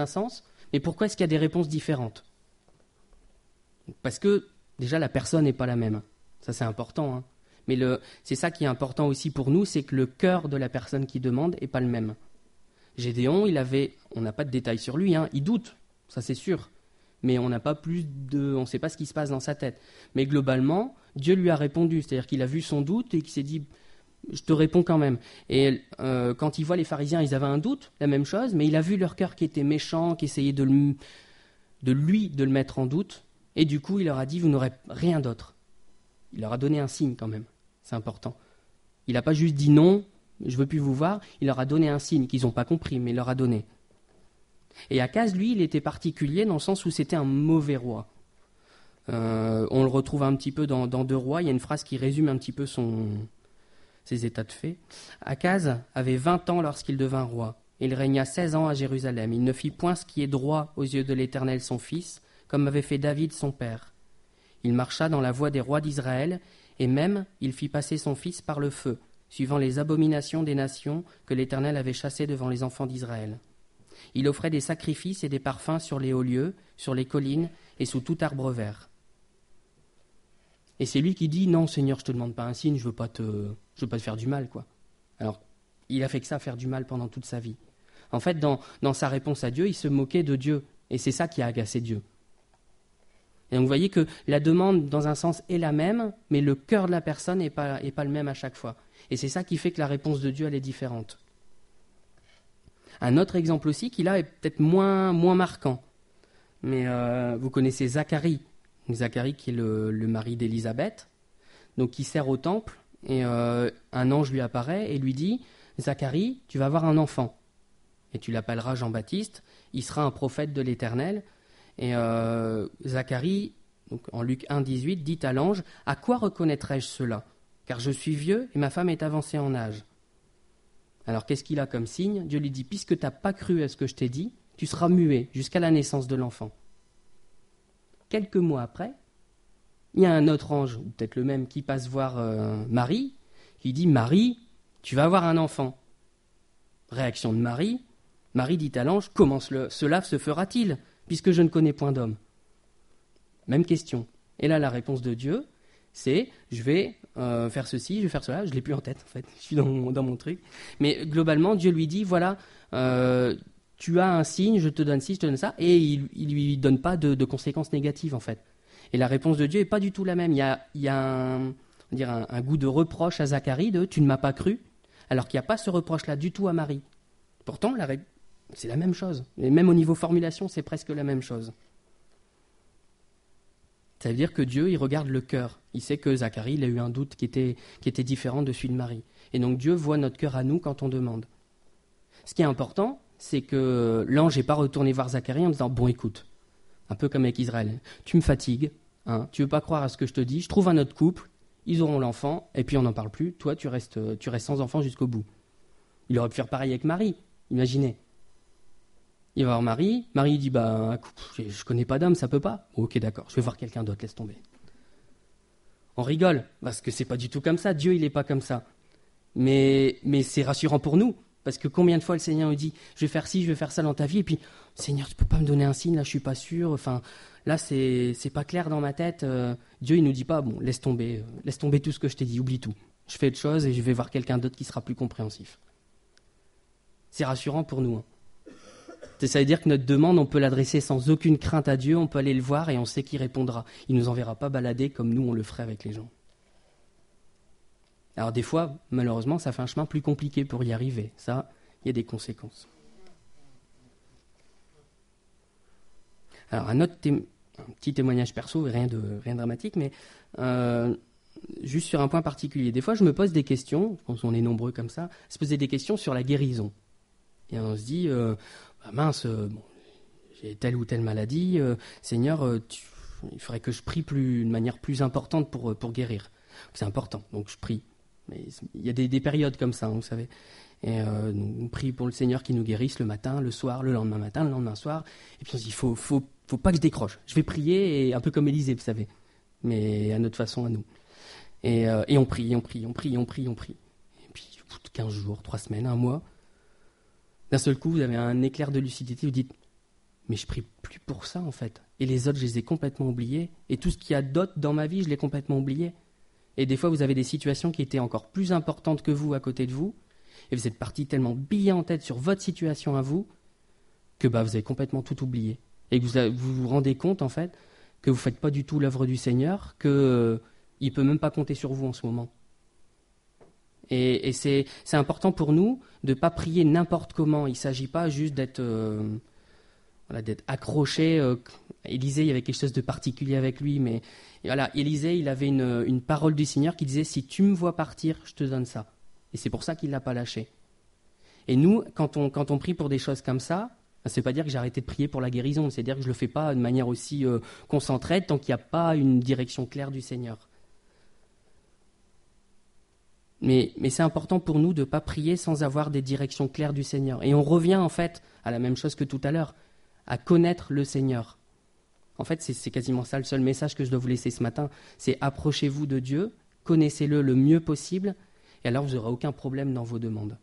Et pourquoi est-ce qu'il y a des réponses différentes? Parce que, déjà, la personne n'est pas la même. Ça, c'est important. Hein. Mais le, c'est ça qui est important aussi pour nous, c'est que le cœur de la personne qui demande n'est pas le même. Gédéon, il avait, on n'a pas de détails sur lui, hein, il doute, ça c'est sûr. Mais on n'a pas plus de, on ne sait pas ce qui se passe dans sa tête. Mais globalement, Dieu lui a répondu, c'est-à-dire qu'il a vu son doute et qu'il s'est dit, je te réponds quand même. Et euh, quand il voit les pharisiens, ils avaient un doute, la même chose, mais il a vu leur cœur qui était méchant, qui essayait de, le, de lui de le mettre en doute, et du coup il leur a dit, vous n'aurez rien d'autre. Il leur a donné un signe quand même, c'est important. Il n'a pas juste dit non, je ne veux plus vous voir, il leur a donné un signe qu'ils n'ont pas compris, mais il leur a donné. Et Akaz, lui, il était particulier dans le sens où c'était un mauvais roi. Euh, on le retrouve un petit peu dans, dans Deux Rois, il y a une phrase qui résume un petit peu son, ses états de fait. Akaz avait vingt ans lorsqu'il devint roi. Il régna seize ans à Jérusalem. Il ne fit point ce qui est droit aux yeux de l'Éternel son fils, comme avait fait David son père. Il marcha dans la voie des rois d'Israël, et même il fit passer son fils par le feu, suivant les abominations des nations que l'Éternel avait chassées devant les enfants d'Israël. Il offrait des sacrifices et des parfums sur les hauts lieux, sur les collines et sous tout arbre vert. Et c'est lui qui dit « Non, Seigneur, je ne te demande pas un signe, je ne veux pas te, je veux pas te faire du mal. » quoi. Alors, il a fait que ça, faire du mal pendant toute sa vie. En fait, dans, dans sa réponse à Dieu, il se moquait de Dieu. Et c'est ça qui a agacé Dieu. Et donc, vous voyez que la demande, dans un sens, est la même, mais le cœur de la personne n'est pas, est pas le même à chaque fois. Et c'est ça qui fait que la réponse de Dieu, elle est différente. Un autre exemple aussi, qui là est peut-être moins, moins marquant. Mais euh, vous connaissez Zacharie. Zacharie qui est le, le mari d'Élisabeth, donc qui sert au temple. Et euh, un ange lui apparaît et lui dit « Zacharie, tu vas avoir un enfant. Et tu l'appelleras Jean-Baptiste. Il sera un prophète de l'Éternel. » Et euh, Zacharie, donc en Luc un, dix-huit, dit à l'ange « À quoi reconnaîtrai-je cela? Car je suis vieux et ma femme est avancée en âge. » Alors qu'est-ce qu'il a comme signe? Dieu lui dit « Puisque tu n'as pas cru à ce que je t'ai dit, tu seras muet jusqu'à la naissance de l'enfant. » Quelques mois après, il y a un autre ange, ou peut-être le même, qui passe voir euh, Marie, qui dit « Marie, tu vas avoir un enfant. » Réaction de Marie. Marie dit à l'ange « Comment cela se fera-t-il, puisque je ne connais point d'homme ?» Même question. Et là, la réponse de Dieu, c'est « Je vais euh, faire ceci, je vais faire cela. » Je ne l'ai plus en tête, en fait. Je suis dans mon, dans mon truc. Mais globalement, Dieu lui dit « Voilà, euh, tu as un signe, je te donne ci, je te donne ça. » Et il ne lui donne pas de, de conséquences négatives, en fait. Et la réponse de Dieu n'est pas du tout la même. Il y a, il y a un, on va dire un, un goût de reproche à Zacharie de « Tu ne m'as pas cru », alors qu'il n'y a pas ce reproche-là du tout à Marie. Pourtant, la, c'est la même chose. Et même au niveau formulation, c'est presque la même chose. Ça veut dire que Dieu, il regarde le cœur. Il sait que Zacharie, il a eu un doute qui était, qui était différent de celui de Marie. Et donc Dieu voit notre cœur à nous quand on demande. Ce qui est important, c'est que l'ange n'est pas retourné voir Zacharie en disant « Bon, écoute, un peu comme avec Israël, tu me fatigues, hein, tu ne veux pas croire à ce que je te dis, je trouve un autre couple, ils auront l'enfant, et puis on n'en parle plus, toi tu restes, tu restes sans enfant jusqu'au bout. » Il aurait pu faire pareil avec Marie, imaginez. Il va voir Marie, Marie dit bah, « Je ne connais pas d'homme, ça peut pas. » Ok, d'accord, je vais voir quelqu'un d'autre, laisse tomber. On rigole, parce que c'est pas du tout comme ça, Dieu il n'est pas comme ça. Mais, mais c'est rassurant pour nous, parce que combien de fois le Seigneur nous dit « Je vais faire ci, je vais faire ça dans ta vie », et puis « Seigneur, tu peux pas me donner un signe, là je suis pas sûr, enfin, là c'est, c'est pas clair dans ma tête. Euh, » Dieu il nous dit pas « Bon, laisse tomber, euh, laisse tomber tout ce que je t'ai dit, oublie tout. Je fais autre chose et je vais voir quelqu'un d'autre qui sera plus compréhensif. » C'est rassurant pour nous. Hein. Ça veut dire que notre demande, on peut l'adresser sans aucune crainte à Dieu, on peut aller le voir et on sait qu'il répondra. Il ne nous enverra pas balader comme nous, on le ferait avec les gens. Alors des fois, malheureusement, ça fait un chemin plus compliqué pour y arriver. Ça, il y a des conséquences. Alors un autre témo- un petit témoignage perso, rien de, rien de dramatique, mais euh, juste sur un point particulier. Des fois, je me pose des questions, je pense qu'on est nombreux comme ça, se poser des questions sur la guérison. Et on se dit, euh, bah mince, euh, bon, j'ai telle ou telle maladie, euh, Seigneur, euh, tu, il faudrait que je prie plus, de manière plus importante pour, pour guérir. C'est important, donc je prie. Mais il y a des, des périodes comme ça, hein, vous savez. Et euh, on prie pour le Seigneur qui nous guérisse le matin, le soir, le lendemain matin, le lendemain soir. Et puis on se dit, il faut, faut, faut pas que je décroche. Je vais prier, et un peu comme Élisée, vous savez, mais à notre façon, à nous. Et, euh, et on prie, on prie, on prie, on prie, on prie. Et puis, au bout de quinze jours, trois semaines, un mois, d'un seul coup, vous avez un éclair de lucidité, vous dites mais je prie plus pour ça en fait. Et les autres, je les ai complètement oubliés. Et tout ce qu'il y a d'autre dans ma vie, je l'ai complètement oublié. Et des fois, vous avez des situations qui étaient encore plus importantes que vous à côté de vous, et vous êtes parti tellement billé en tête sur votre situation à vous, que bah, vous avez complètement tout oublié. Et que vous avez, vous, vous rendez compte en fait que vous ne faites pas du tout l'œuvre du Seigneur, qu'il euh, ne peut même pas compter sur vous en ce moment. Et, et c'est, c'est important pour nous de ne pas prier n'importe comment. Il ne s'agit pas juste d'être, euh, voilà, d'être accroché. Euh, Élisée, il y avait quelque chose de particulier avec lui, mais voilà, Élisée, il avait une, une parole du Seigneur qui disait « Si tu me vois partir, je te donne ça ». Et c'est pour ça qu'il ne l'a pas lâché. Et nous, quand on, quand on prie pour des choses comme ça, ça ne veut pas dire que j'ai arrêté de prier pour la guérison, c'est-à-dire que je ne le fais pas de manière aussi euh, concentrée tant qu'il n'y a pas une direction claire du Seigneur. Mais, mais c'est important pour nous de ne pas prier sans avoir des directions claires du Seigneur. Et on revient en fait à la même chose que tout à l'heure, à connaître le Seigneur. En fait, c'est, c'est quasiment ça le seul message que je dois vous laisser ce matin, c'est approchez-vous de Dieu, connaissez-le le mieux possible, et alors vous n'aurez aucun problème dans vos demandes.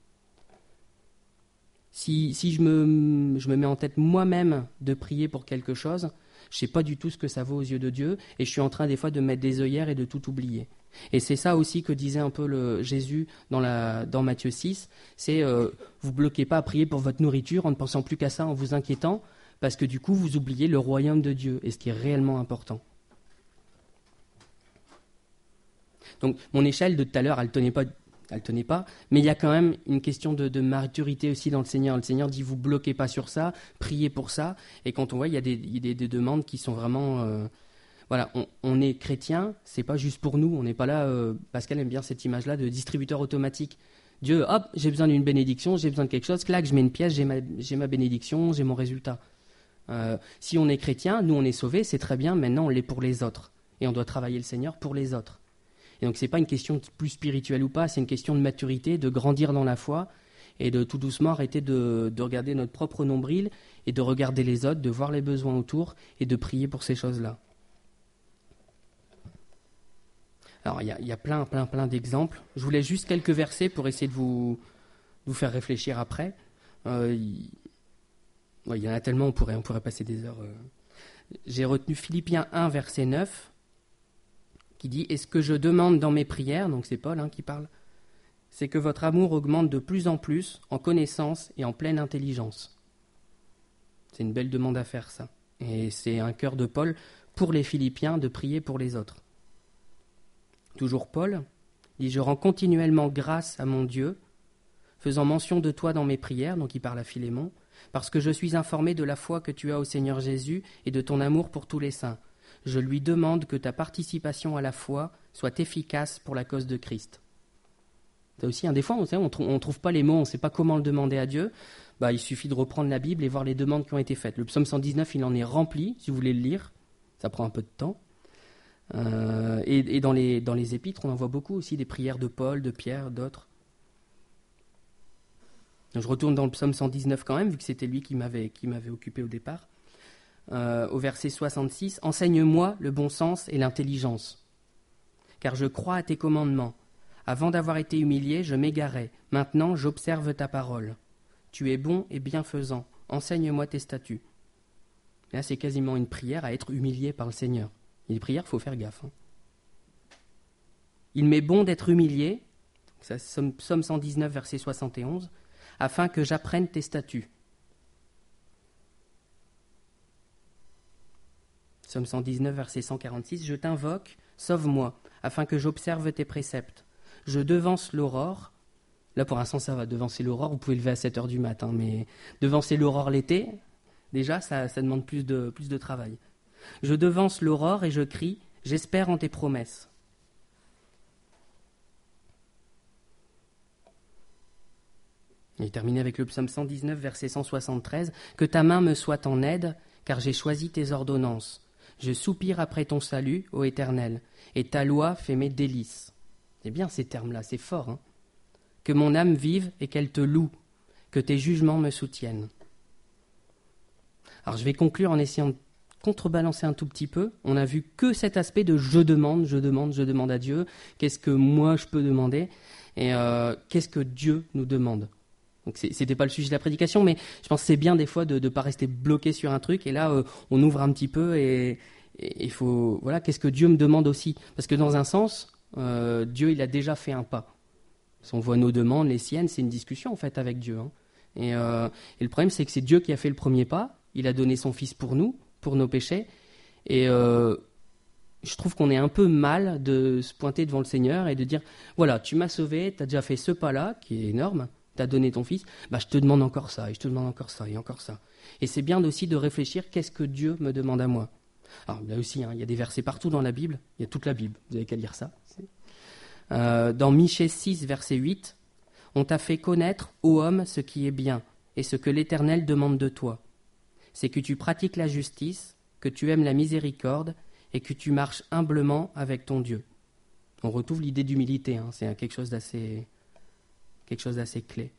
Si, si je, me, je me mets en tête moi-même de prier pour quelque chose, je ne sais pas du tout ce que ça vaut aux yeux de Dieu, et je suis en train des fois de mettre des œillères et de tout oublier. Et c'est ça aussi que disait un peu le Jésus dans, la, dans Matthieu six, c'est euh, vous ne bloquez pas à prier pour votre nourriture en ne pensant plus qu'à ça, en vous inquiétant, parce que du coup vous oubliez le royaume de Dieu, et ce qui est réellement important. Donc mon échelle de tout à l'heure, elle ne tenait pas... Elle ne tenait pas, mais il y a quand même une question de, de maturité aussi dans le Seigneur. Le Seigneur dit, vous ne bloquez pas sur ça, priez pour ça. Et quand on voit, il y a des, il y a des, des demandes qui sont vraiment... Euh, voilà, on, on est chrétien, c'est pas juste pour nous. On n'est pas là, euh, Pascal aime bien cette image-là de distributeur automatique. Dieu, hop, j'ai besoin d'une bénédiction, j'ai besoin de quelque chose, clac, je mets une pièce, j'ai ma, j'ai ma bénédiction, j'ai mon résultat. Euh, si on est chrétien, nous on est sauvés, c'est très bien, maintenant on l'est pour les autres. Et on doit travailler le Seigneur pour les autres. Et donc, ce n'est pas une question de plus spirituelle ou pas, c'est une question de maturité, de grandir dans la foi et de tout doucement arrêter de, de regarder notre propre nombril et de regarder les autres, de voir les besoins autour et de prier pour ces choses-là. Alors, il y a, y a plein, plein, plein d'exemples. Je vous laisse juste quelques versets pour essayer de vous, de vous faire réfléchir après. Euh, il, ouais, il y en a tellement, on pourrait, on pourrait passer des heures. Euh. J'ai retenu Philippiens un, verset neuf. Qui dit « Et ce que je demande dans mes prières », donc c'est Paul hein, qui parle, « c'est que votre amour augmente de plus en plus en connaissance et en pleine intelligence. » C'est une belle demande à faire, ça. Et c'est un cœur de Paul pour les Philippiens de prier pour les autres. Toujours Paul dit « Je rends continuellement grâce à mon Dieu, faisant mention de toi dans mes prières », donc il parle à Philémon, « parce que je suis informé de la foi que tu as au Seigneur Jésus et de ton amour pour tous les saints. Je lui demande que ta participation à la foi soit efficace pour la cause de Christ. » C'est aussi un des fois, on ne on trouve pas les mots, on ne sait pas comment le demander à Dieu. Bah, il suffit de reprendre la Bible et voir les demandes qui ont été faites. Le psaume cent dix-neuf, il en est rempli, si vous voulez le lire. Ça prend un peu de temps. Euh, et et dans, les, dans les épîtres, on en voit beaucoup aussi, des prières de Paul, de Pierre, d'autres. Donc, je retourne dans le psaume cent dix-neuf quand même, vu que c'était lui qui m'avait, qui m'avait occupé au départ. Euh, au verset soixante-six, « Enseigne-moi le bon sens et l'intelligence, car je crois à tes commandements. Avant d'avoir été humilié, je m'égarais. Maintenant, j'observe ta parole. Tu es bon et bienfaisant. Enseigne-moi tes statuts. » Là, c'est quasiment une prière à être humilié par le Seigneur. Et les prières, il faut faire gaffe. Hein. Il m'est bon d'être humilié, ça, psaume cent dix-neuf, verset soixante et onze, « afin que j'apprenne tes statuts. » Psaume cent dix-neuf, verset cent quarante-six, « Je t'invoque, sauve-moi, afin que j'observe tes préceptes. Je devance l'aurore. » Là, pour l'instant, ça va, devancer l'aurore, vous pouvez lever à sept heures du matin, mais devancer l'aurore l'été, déjà, ça, ça demande plus de, plus de travail. « Je devance l'aurore et je crie, j'espère en tes promesses. » Et terminé avec le psaume cent dix-neuf, verset cent soixante-treize, « Que ta main me soit en aide, car j'ai choisi tes ordonnances. Je soupire après ton salut, ô Éternel, et ta loi fait mes délices. » C'est bien ces termes-là, c'est fort. Hein. « Que mon âme vive et qu'elle te loue, que tes jugements me soutiennent. » Alors je vais conclure en essayant de contrebalancer un tout petit peu. On a vu que cet aspect de « je demande, je demande, je demande à Dieu ». Qu'est-ce que moi je peux demander ? Et euh, qu'est-ce que Dieu nous demande ? Donc c'est, c'était pas le sujet de la prédication, mais je pense que c'est bien des fois de ne pas rester bloqué sur un truc. Et là, euh, on ouvre un petit peu et il faut, voilà, qu'est-ce que Dieu me demande aussi? Parce que dans un sens, euh, Dieu, il a déjà fait un pas. Si on voit nos demandes, les siennes, c'est une discussion en fait avec Dieu. Hein. Et, euh, et le problème, c'est que c'est Dieu qui a fait le premier pas. Il a donné son Fils pour nous, pour nos péchés. Et euh, je trouve qu'on est un peu mal de se pointer devant le Seigneur et de dire, voilà, tu m'as sauvé, tu as déjà fait ce pas-là, qui est énorme, tu as donné ton Fils, bah, je te demande encore ça, et je te demande encore ça, et encore ça. Et c'est bien aussi de réfléchir, qu'est-ce que Dieu me demande à moi? Alors là aussi, hein, il y a des versets partout dans la Bible, il y a toute la Bible, vous n'avez qu'à lire ça. Euh, dans Michée six, verset huit, « On t'a fait connaître, ô homme, ce qui est bien, et ce que l'Éternel demande de toi. C'est que tu pratiques la justice, que tu aimes la miséricorde, et que tu marches humblement avec ton Dieu. » On retrouve l'idée d'humilité, hein, c'est quelque chose d'assez, quelque chose d'assez clé.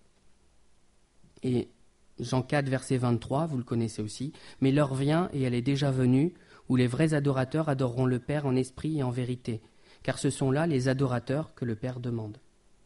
Et Jean quatre, verset vingt-trois, vous le connaissez aussi, « Mais l'heure vient, et elle est déjà venue, où les vrais adorateurs adoreront le Père en esprit et en vérité, car ce sont là les adorateurs que le Père demande. »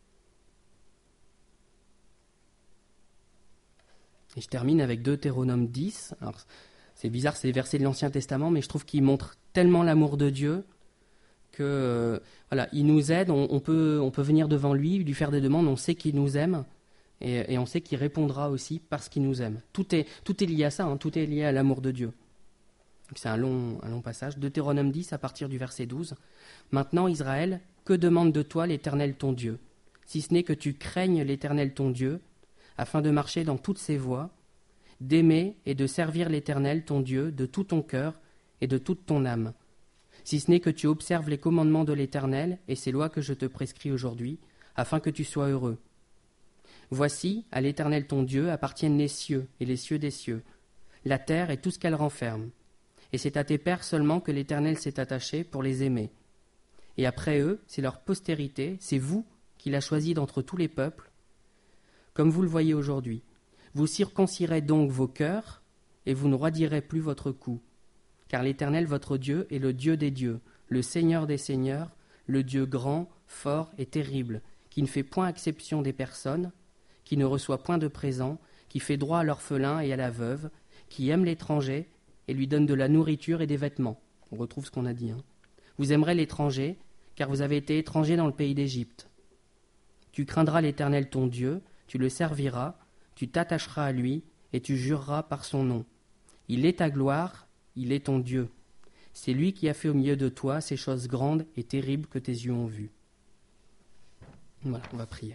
Et je termine avec Deutéronome dix. Alors, c'est bizarre, c'est les versets de l'Ancien Testament, mais je trouve qu'ils montrent tellement l'amour de Dieu que euh, voilà, il nous aide, on, on, peut, on peut venir devant lui, lui faire des demandes, on sait qu'il nous aime, et, et on sait qu'il répondra aussi parce qu'il nous aime. Tout est, tout est lié à ça, hein, tout est lié à l'amour de Dieu. Donc c'est un long, un long passage. Deutéronome dix, à partir du verset douze. « Maintenant, Israël, que demande de toi l'Éternel ton Dieu, si ce n'est que tu craignes l'Éternel ton Dieu, afin de marcher dans toutes ses voies, d'aimer et de servir l'Éternel ton Dieu de tout ton cœur et de toute ton âme, si ce n'est que tu observes les commandements de l'Éternel et ses lois que je te prescris aujourd'hui, afin que tu sois heureux. Voici, à l'Éternel ton Dieu appartiennent les cieux et les cieux des cieux, la terre et tout ce qu'elle renferme. Et c'est à tes pères seulement que l'Éternel s'est attaché pour les aimer. Et après eux, c'est leur postérité, c'est vous qu'il a choisi d'entre tous les peuples, comme vous le voyez aujourd'hui. Vous circoncirez donc vos cœurs, et vous ne roidirez plus votre cou. Car l'Éternel votre Dieu est le Dieu des dieux, le Seigneur des seigneurs, le Dieu grand, fort et terrible, qui ne fait point exception des personnes, qui ne reçoit point de présent, qui fait droit à l'orphelin et à la veuve, qui aime l'étranger et lui donne de la nourriture et des vêtements. On retrouve ce qu'on a dit. Hein. Vous aimerez l'étranger, car vous avez été étrangers dans le pays d'Égypte. Tu craindras l'Éternel ton Dieu, tu le serviras, tu t'attacheras à lui, et tu jureras par son nom. Il est ta gloire, il est ton Dieu. C'est lui qui a fait au milieu de toi ces choses grandes et terribles que tes yeux ont vues. Voilà, on va prier.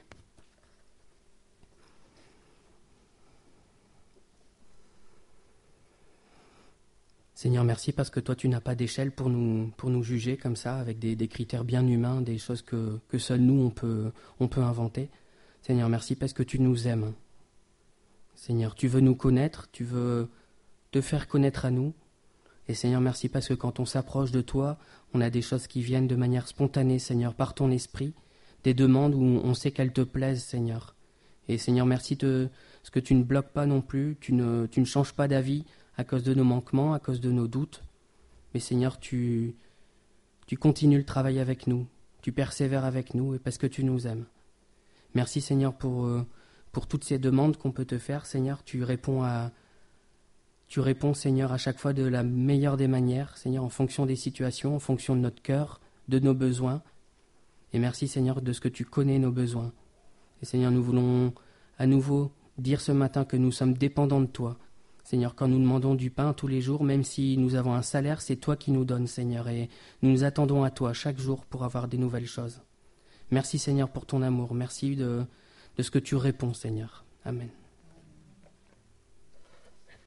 Seigneur, merci parce que toi, tu n'as pas d'échelle pour nous, pour nous juger comme ça, avec des, des critères bien humains, des choses que, que seuls nous, on peut, on peut inventer. Seigneur, merci parce que tu nous aimes. Seigneur, tu veux nous connaître, tu veux te faire connaître à nous. Et Seigneur, merci parce que quand on s'approche de toi, on a des choses qui viennent de manière spontanée, Seigneur, par ton esprit, des demandes où on sait qu'elles te plaisent, Seigneur. Et Seigneur, merci de ce que tu ne bloques pas non plus, tu ne, tu ne changes pas d'avis à cause de nos manquements, à cause de nos doutes. Mais Seigneur, tu, tu continues le travail avec nous, tu persévères avec nous et parce que tu nous aimes. Merci Seigneur pour, euh, pour toutes ces demandes qu'on peut te faire. Seigneur, tu réponds, à, tu réponds Seigneur à chaque fois de la meilleure des manières, Seigneur, en fonction des situations, en fonction de notre cœur, de nos besoins. Et merci Seigneur de ce que tu connais nos besoins. Et Seigneur, nous voulons à nouveau dire ce matin que nous sommes dépendants de toi. Seigneur, quand nous demandons du pain tous les jours, même si nous avons un salaire, c'est toi qui nous donnes, Seigneur, et nous nous attendons à toi chaque jour pour avoir des nouvelles choses. Merci, Seigneur, pour ton amour. Merci de, de ce que tu réponds, Seigneur. Amen.